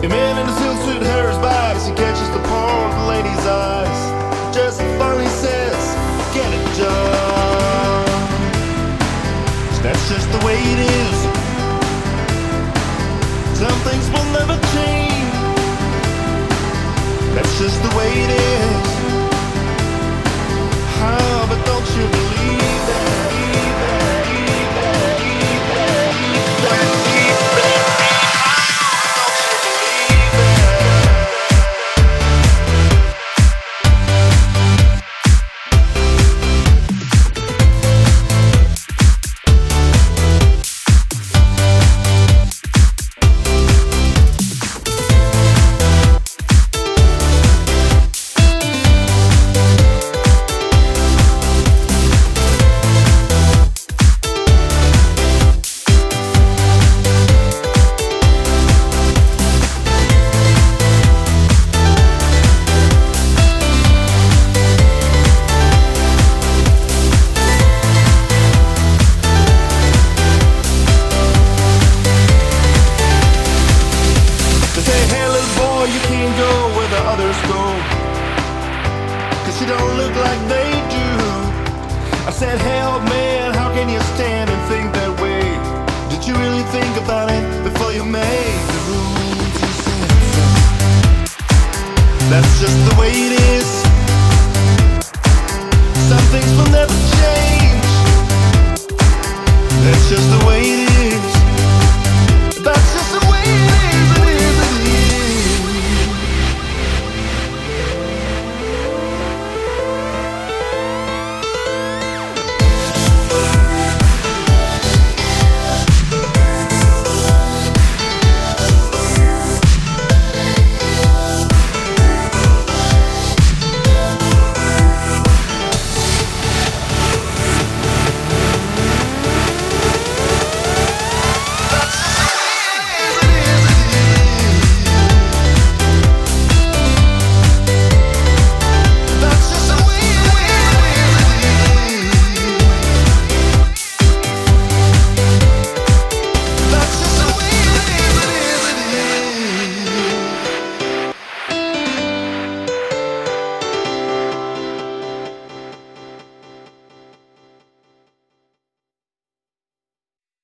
man in a silk suit hurries by as he catches the poor lady's eyes. Just finally says, get it done. That's just the way it is. Some things will never change. That's just the way it is. Ah, but don't you believe that? You can't go where the others go, 'cause you don't look like they do. I said, hell man, how can you stand and think that way? Did you really think about it before you made the rules? You said, that's just the way it is. Some things will never change. That's just the way it is.